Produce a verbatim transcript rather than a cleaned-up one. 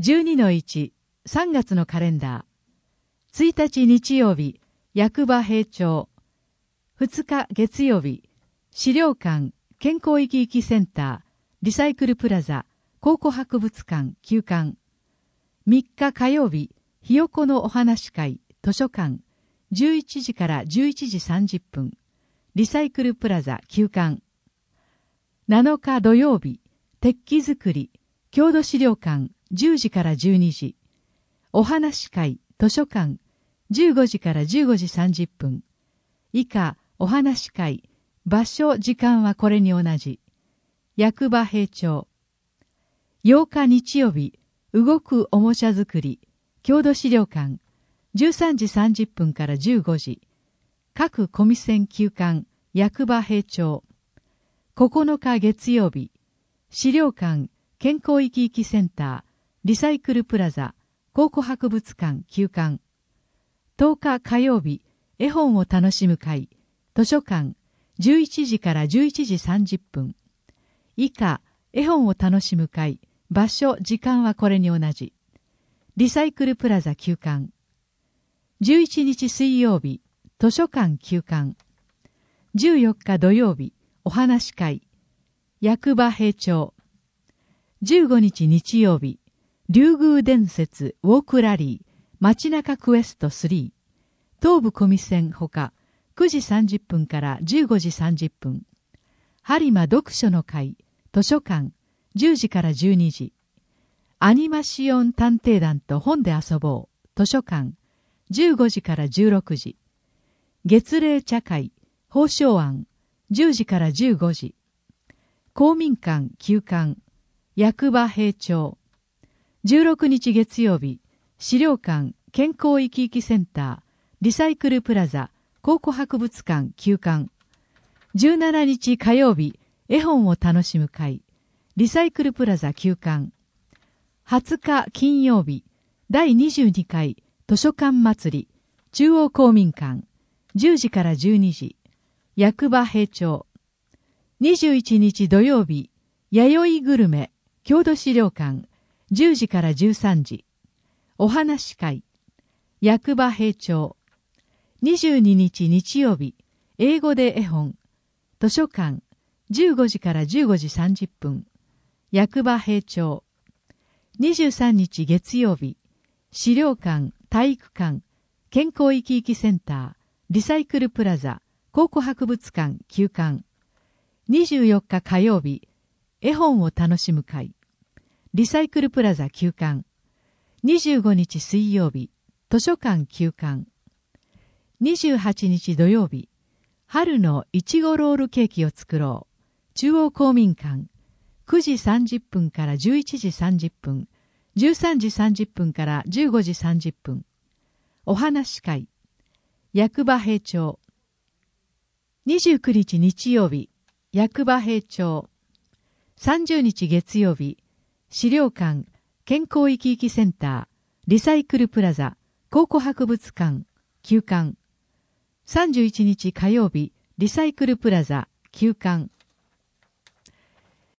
じゅうにのいち、さんがつのカレンダー。ついたち日曜日、役場閉庁。ふつか月曜日、資料館、健康生き生きセンター、リサイクルプラザ、考古博物館、休館。みっか火曜日、ひよこのお話会、図書館、じゅういちじからじゅういちじさんじゅっぷん、リサイクルプラザ、休館。なのか土曜日、鉄器作り、郷土資料館、じゅうじからじゅうにじ、お話会、図書館、じゅうごじからじゅうごじさんじゅっぷん、以下、お話会、場所、時間はこれに同じ、役場閉庁。ようか日曜日、動くおもちゃ作り、郷土資料館、じゅうさんじさんじゅっぷんからじゅうごじ、各コミセン休館、役場閉庁。ここのか月曜日、資料館、健康生き生きセンター、リサイクルプラザ、考古博物館休館。とおか火曜日、絵本を楽しむ会、図書館、じゅういちじからじゅういちじさんじゅっぷん。以下、絵本を楽しむ会、場所、時間はこれに同じ。リサイクルプラザ休館。じゅういちにち水曜日、図書館休館。じゅうよっか土曜日、お話会、役場閉庁。じゅうごにち日曜日、竜宮伝説ウォークラリー街中クエストスリー、東部コミセンほかくじさんじゅっぷんからじゅうごじさんじゅっぷん、播磨読書の会、図書館、じゅうじからじゅうにじ、アニマシオン探偵団と本で遊ぼう、図書館、じゅうごじからじゅうろくじ、月例茶会、宝生庵、じゅうじからじゅうごじ、公民館休館、役場閉庁。じゅうろくにち月曜日、資料館、健康生き生きセンター、リサイクルプラザ、考古博物館休館。じゅうしちにち火曜日、絵本を楽しむ会、リサイクルプラザ休館。はつか金曜日、だいにじゅうにかい図書館祭り、中央公民館、じゅうじからじゅうにじ、役場閉庁。にじゅういちにち土曜日、弥生グルメ、郷土資料館、じゅうじからじゅうさんじ、お話会、役場閉庁。にじゅうににち日曜日、英語で絵本、図書館、じゅうごじからじゅうごじさんじゅっぷん、役場閉庁。にじゅうさんにち月曜日、資料館、体育館、健康生き生きセンター、リサイクルプラザ、考古博物館休館。にじゅうよっか火曜日、絵本を楽しむ会、リサイクルプラザ休館。にじゅうごにち水曜日、図書館休館。にじゅうはちにち土曜日、春のいちごロールケーキを作ろう、中央公民館、くじさんじゅっぷんからじゅういちじさんじゅっぷん、じゅうさんじさんじゅっぷんからじゅうごじさんじゅっぷん、お話会、役場閉庁。にじゅうくにち日曜日、役場閉庁。さんじゅうにち月曜日、資料館、健康生き生きセンター、リサイクルプラザ、考古博物館、休館。さんじゅういちにち火曜日、リサイクルプラザ、休館。